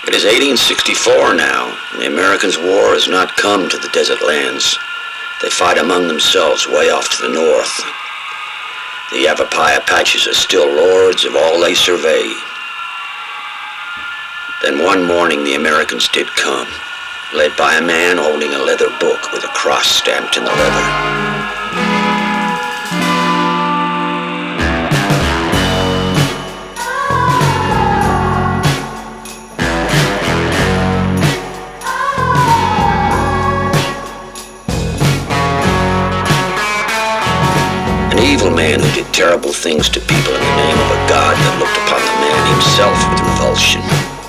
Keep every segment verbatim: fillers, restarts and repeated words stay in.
It is eighteen sixty-four now, and the Americans' war has not come to the desert lands. They fight among themselves way off to the north. The Yavapai Apaches are still lords of all they survey. Then one morning the Americans did come, led by a man holding a leather book with a cross stamped in the leather. An evil man who did terrible things to people in the name of a god that looked upon the man himself with revulsion.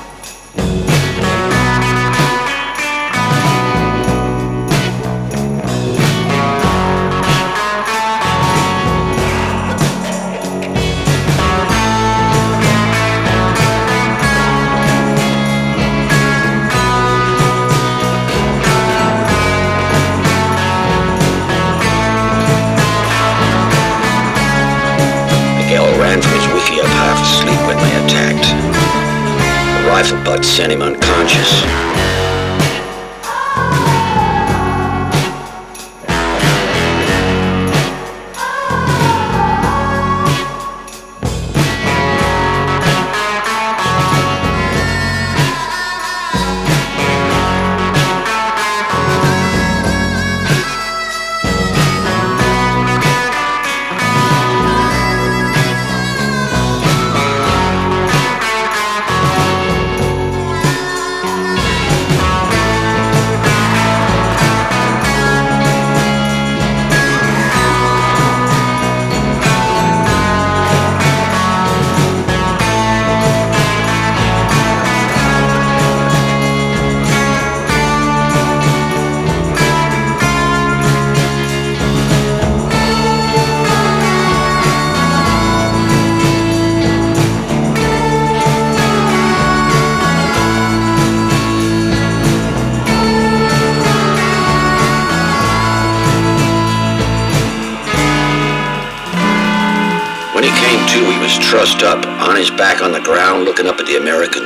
Ran from his wiki up half asleep when they attacked. The rifle butt sent him unconscious. When he came to, he was trussed up, on his back on the ground, looking up at the Americans.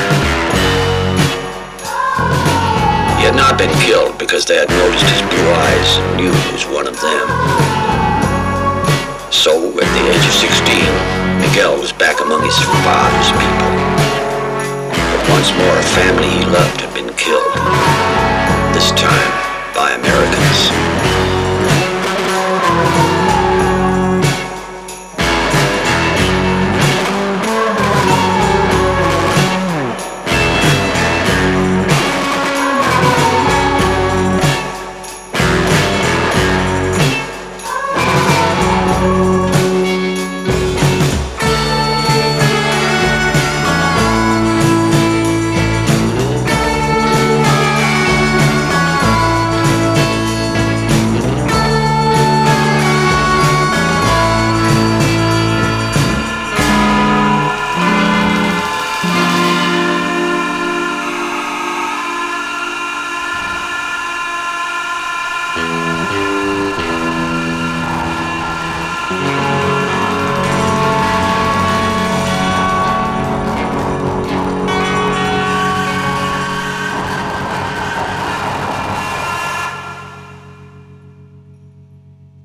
He had not been killed because they had noticed his blue eyes and knew he was one of them. So, at the age of sixteen, Miguel was back among his father's people. But once more, a family he loved had been killed. This time, by Americans.